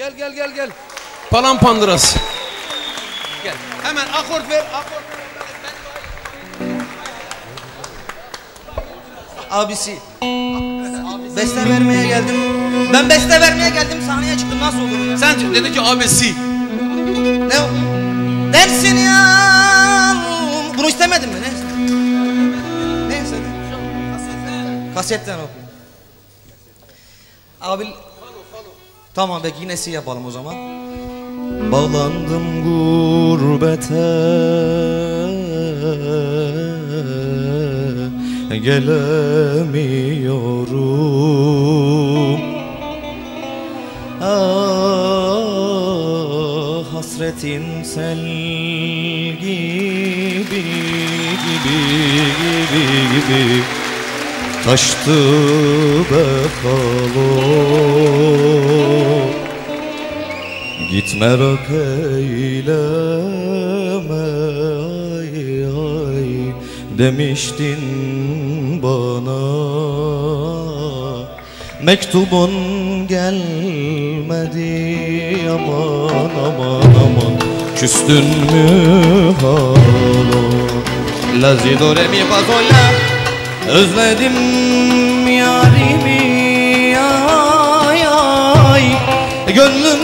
Gel. Palan pandırası. Gel. Hemen akort ver. Abisi. Beste vermeye geldim. Ben beste vermeye geldim, sahneye çıktım, nasıl olur ya? Sen dedin ki abisi. Ne o? Dersin ya. Bunu istemedin mi? Ne istedin? Ne istedin? Kasetten oku. Abi. Tamam peki, yine si yapalım o zaman. Bağlandım gurbete, gelemiyorum. Ah, hasretin sel gibi taştı be halo. Git merak eyleme, ay demiştin bana. Mektubun gelmedi, aman küstün mü halo? La si do re mi fa sol la. Özledim yarimi, ay gönlüm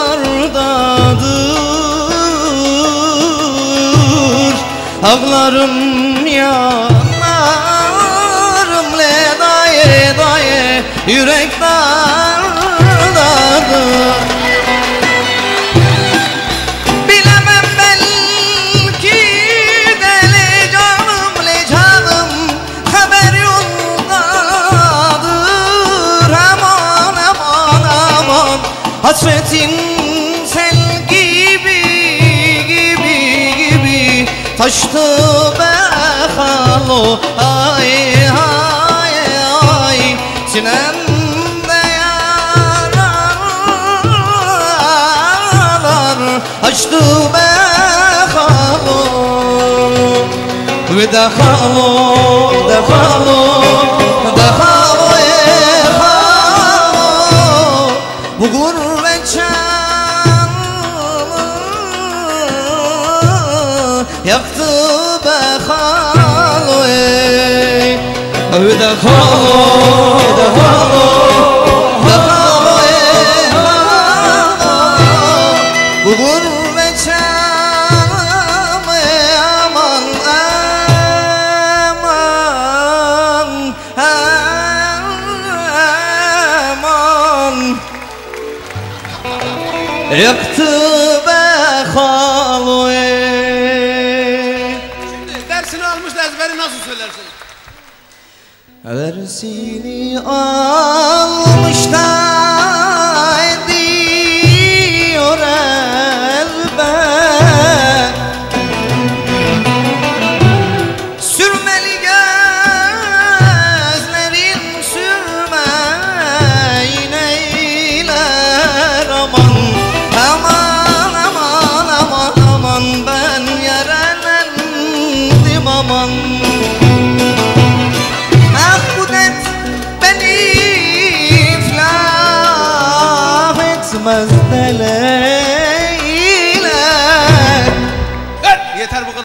hardadır. Ağlarım yanarım le daye yürek dardadır. Bilemem belki deli canım le canım haber yoldadır. Aman hasretin sel gibi taştı be halo. Ay sinemde yaralar açtı be halo. Ve de halo bu gurbet canı yaktı be halo. Ve de halo bu gurbet canı aman yaktı be halo. Şimdi dersini almış da ezberi nasıl söylersin? Dersini almış da ediyor elbet. Sürmeli gözlerin sürmeyin eyler aman. Aman ben yarelendim aman.